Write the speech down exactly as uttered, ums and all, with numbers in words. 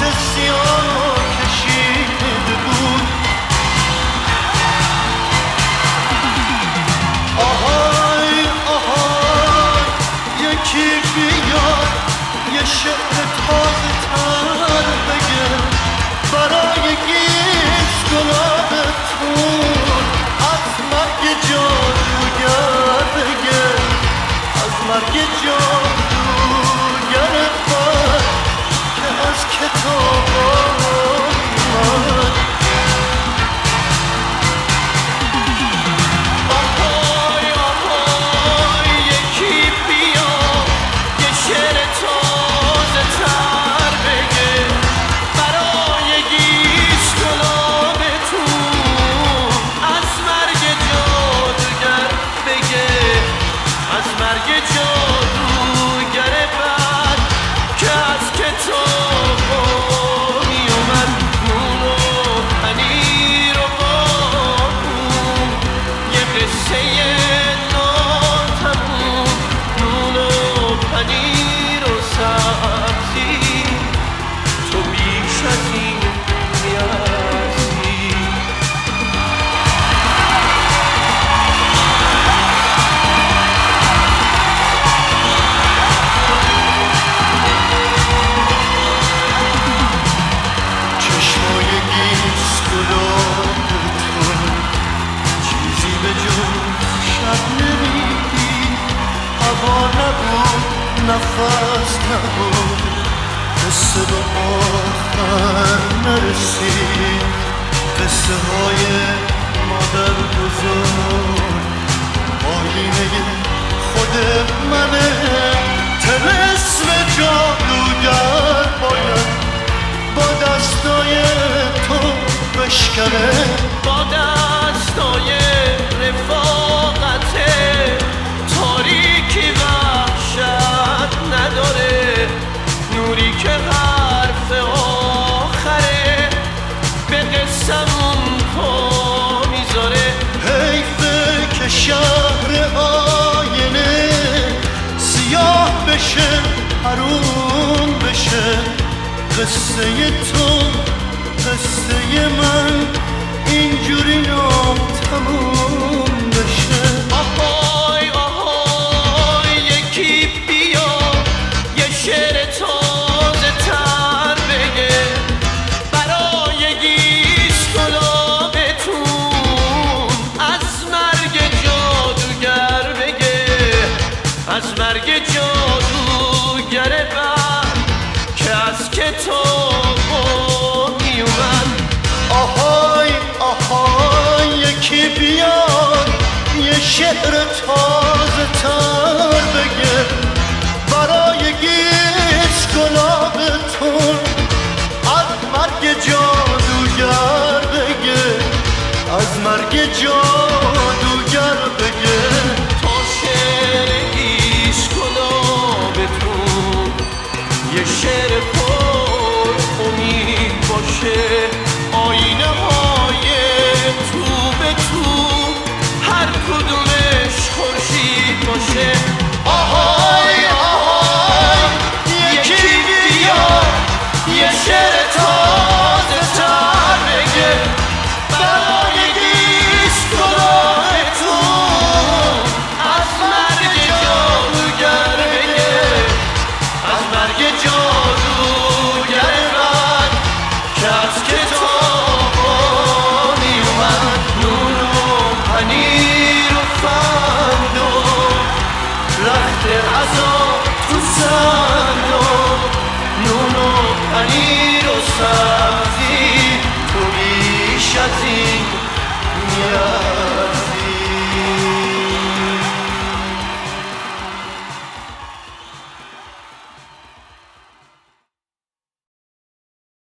سیاه کشیده بود. آهای آهای یکی بیاد یه شعر تازه تر بگه برای گیس گلابتون، از مرگ جادوگر بگه، از مرگ جادوگر بد که از کتاب آمد. آهای آهای یکی بیا یه شعر تازه تر بگه برای گیس گلابتون، از مرگ جادوگر بگه، از مرگ جادوگر بد که از کتاب می اومد. نون و پنیر و بارون، یه قصه ناتموم. نون و پنیر و سبزی، تو بیش از این میارزی. چشمای گیس گلابتون چیزی به جز شب نمیدید. هوا نبود نفس نبود، قصه به آخر نرسید. قصه های مادر بزرگ آینه خود منه. طلسم جادوگر باید با دستای تو بشکنه، با دستای رفاقت تاریکی وحشت نداره. نوری که حرف آخره به قسمون پا میذاره. حیفه که شهر آینه سیاه بشه، حروم بشه. قصه تو قصه من اینجوری ناتموم بشه. آهای آهای یکی بیا یه شعر تازه تر بگه برای گیس گلابتون، از مرگ جادوگر بگه، از مرگ جادوگر بد که از کتاب می اومد. آهای آهای یکی بیاد یه شعر تازه تر بگه برای گیس گلابتون، از مرگ جادوگر بگه، از مرگ جادوگر بگه. تا شعر گیس گلابتون یه شعر پر امید باشه.